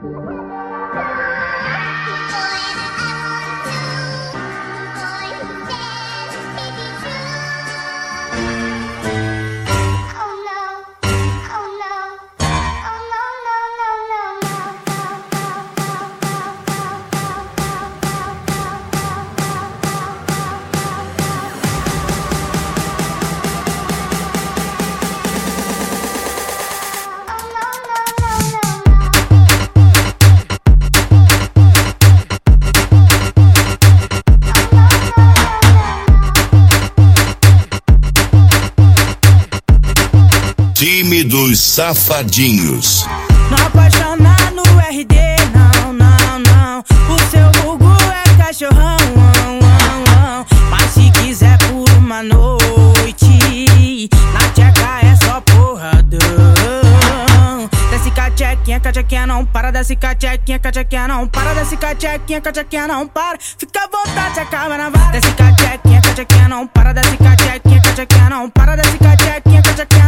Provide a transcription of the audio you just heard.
Time dos Safadinhos. Não apaixonar no RD, não, não, não. O seu Gugu é cachorrão, mas se quiser por uma noite, na tcheca é só porradão. Desce cachequinha, cachequinha não para. Desce cachequinha, cachequinha não para. Desce cachequinha, cachequinha não para. Fica à vontade, acaba na vara. Desce cachequinha, cachequinha não para. Desce cachequinha, cachequinha não para. Desce cachequinha, cachequinha